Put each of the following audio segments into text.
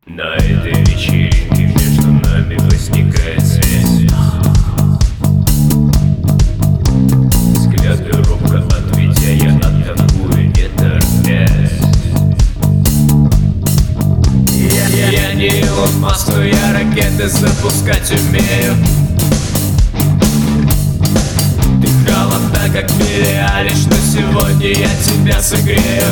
На этой вечеринке между нами возникает связь. Взгляд и робко ответя, я атакую, не торопясь. Я не Илон Маск, но я ракеты запускать умею. Ты холодна, как Билли Айлиш, но сегодня я тебя согрею.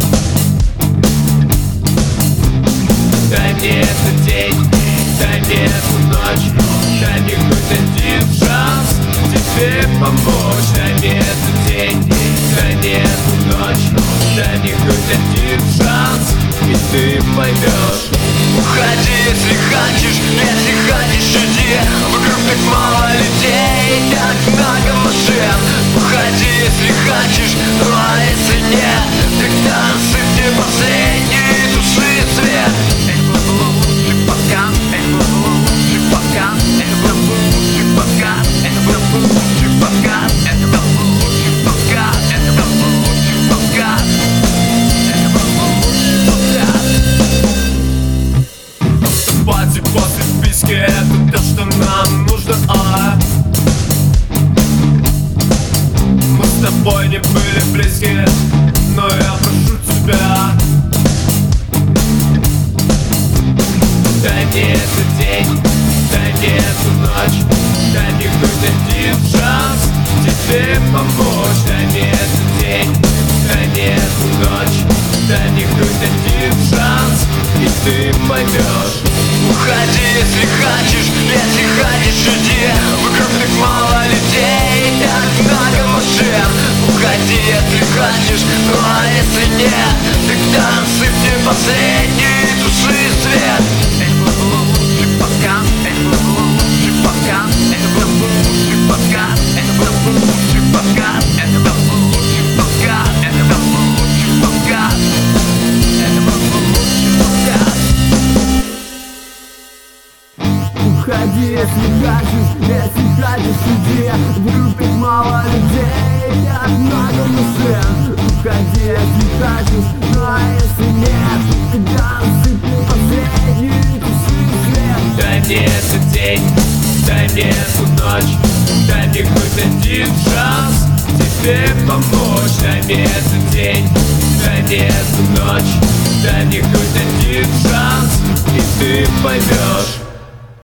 Дай мне этот день, дай мне эту ночь, дай мне хоть один шанс тебе помочь. Дай мне этот день, дай мне эту ночь, дай мне хоть один шанс, и ты поймешь. Уходи, если хочешь, иди. Вокруг так мало людей, так много машин. Уходи, если хочешь, ну а если нет, тогда сыпни последний, туши свет. Пати после вписки, это то, что нам нужно, Мы с тобой не были близки, но я прошу тебя. Дай мне этот день, дай мне эту ночь, дай мне хоть один шанс тебе помочь. Дай мне этот день, дай мне эту ночь, дай мне хоть один шанс, и ты поймешь. Уходи, если хочешь, иди. Вокруг так мало людей, так много машин. Уходи, если хочешь, ну а если нет, тогда сыпни последний, туши свет. Уходи, если хочешь, иди. Вокруг так мало людей, так много машин. Уходи, если хочешь, ну а если нет, тогда сыпни последний, туши свет. Дай мне этот день, дай мне эту ночь, дай мне хоть один шанс тебе помочь. Дай мне этот день, дай мне эту ночь, дай мне хоть один шанс, и ты поймешь.